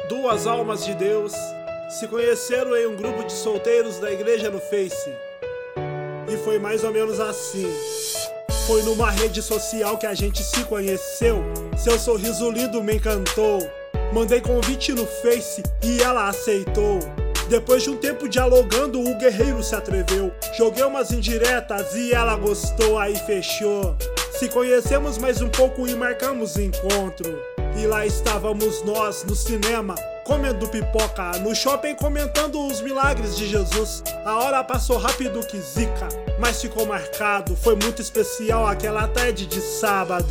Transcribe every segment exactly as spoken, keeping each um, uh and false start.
Duas almas de Deus se conheceram em um grupo de solteiros da igreja no Face. E foi mais ou menos assim. Foi numa rede social que a gente se conheceu. Seu sorriso lindo me encantou. Mandei convite no Face e ela aceitou. Depois de um tempo dialogando, o guerreiro se atreveu. Joguei umas indiretas e ela gostou, aí fechou. Se conhecemos mais um pouco e marcamos encontro. E lá estávamos nós no cinema, comendo pipoca, no shopping comentando os milagres de Jesus. A hora passou rápido que zica, mas ficou marcado. Foi muito especial aquela tarde de sábado.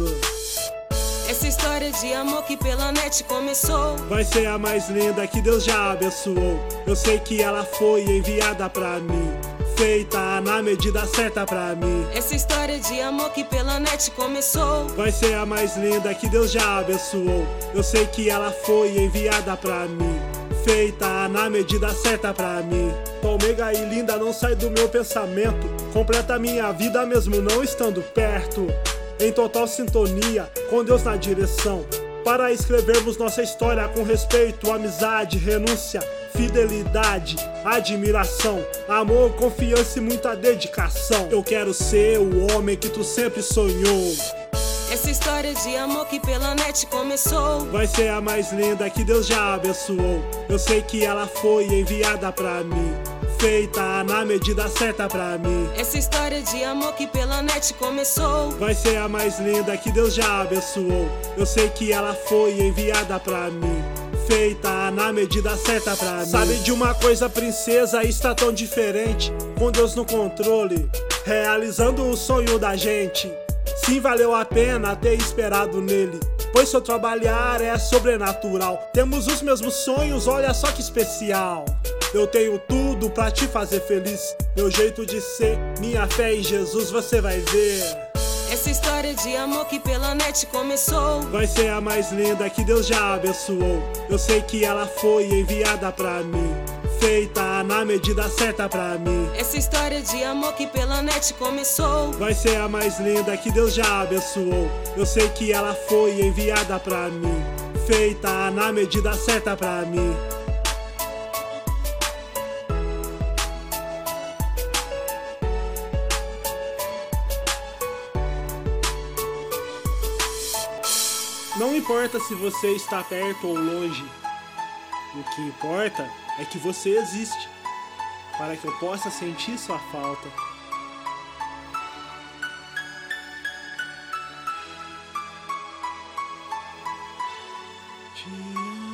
Essa história de amor que pela net começou vai ser a mais linda que Deus já abençoou. Eu sei que ela foi enviada pra mim, feita na medida certa pra mim. Essa história de amor que pela net começou vai ser a mais linda que Deus já abençoou. Eu sei que ela foi enviada pra mim, feita na medida certa pra mim. Tão meiga e linda não sai do meu pensamento, completa minha vida mesmo não estando perto. Em total sintonia, com Deus na direção, para escrevermos nossa história com respeito, amizade, renúncia, fidelidade, admiração, amor, confiança e muita dedicação. Eu quero ser o homem que tu sempre sonhou. Essa história de amor que pela net começou vai ser a mais linda que Deus já abençoou. Eu sei que ela foi enviada pra mim, feita na medida certa pra mim. Essa história de amor que pela net começou vai ser a mais linda que Deus já abençoou. Eu sei que ela foi enviada pra mim, feita na medida certa pra mim. Sabe de uma coisa, princesa, está tão diferente, com Deus no controle, realizando o sonho da gente. Sim, valeu a pena ter esperado nele, pois seu trabalhar é sobrenatural. Temos os mesmos sonhos, olha só que especial. Eu tenho tudo pra te fazer feliz, meu jeito de ser, minha fé em Jesus, você vai ver. Essa história de amor que pela net começou vai ser a mais linda que Deus já abençoou. Eu sei que ela foi enviada pra mim, feita na medida certa pra mim. Essa história de amor que pela net começou vai ser a mais linda que Deus já abençoou. Eu sei que ela foi enviada pra mim, feita na medida certa pra mim. Não importa se você está perto ou longe, o que importa é que você existe, para que eu possa sentir sua falta. Te amo.